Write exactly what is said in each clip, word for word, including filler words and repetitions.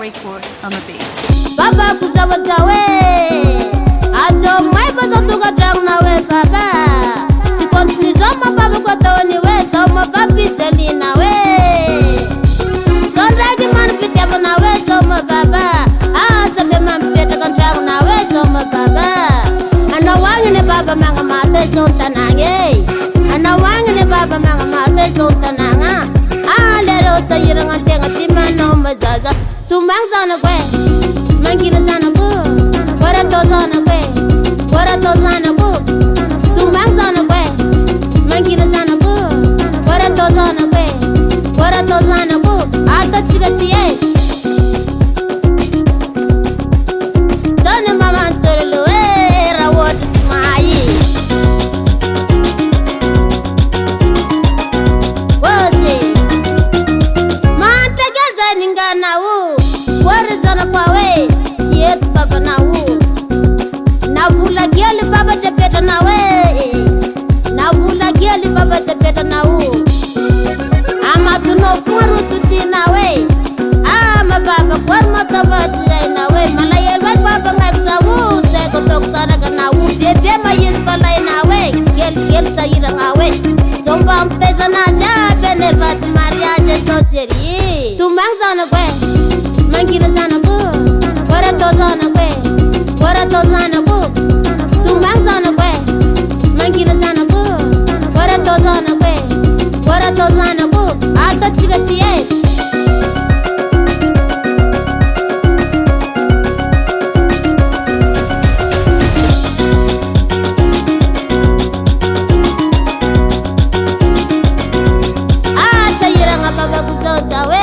record on the beat. Baba kuzawatawe ato mai bazo tuga drang na we baba si continue zoma baba kwa tawani we zoma babi teli na we sonragi man fitya na we zoma baba ah sa fe man fitya kan drang na we zoma baba ana wangi ne baba manga mate zonta nange ana wangi ne baba manga mate zonta nanga ah lero sa yiranga tenga timano mazaza tumang zana kwe Mangina zana ku, wara to zana kwe, wara to zana ku, tumbang zana kwe. Mangina zana ku, wara to zana kwe, wara to zana ku, aga tiga tiye. Zana mama antolo eh rawat mai. Wose, manta gal zaninga na u, wara zana kwa we. Baba na wu na vula geli baba chepeta na we na vula geli baba chepeta na wu ama tuno furu tuti na we ama baba kwa mata bati na we malaya wa baba ngaksa wu cheko doktora kana wu bebe mayis balai na we gel gel sayira na we somba mteza na ja bene bat maria je to seri tumang zana kwe mangina zana ku wara to zana kwe wara to zana ku tumbang zana kwe mangina zana ku wara to zana kwe wara to zana ku aga tiga tiye ah sayira nga baba kuzoza we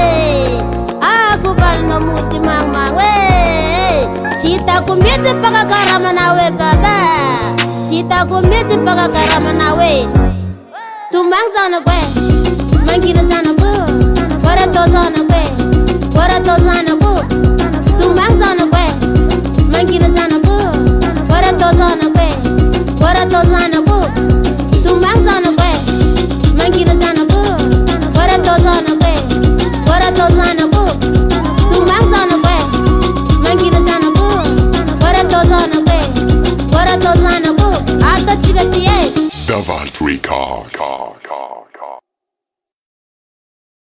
Sita kumiti paka karama nawe baba Sita kumiti paka karama nawe Tumbang zana kwe Mangina zana ku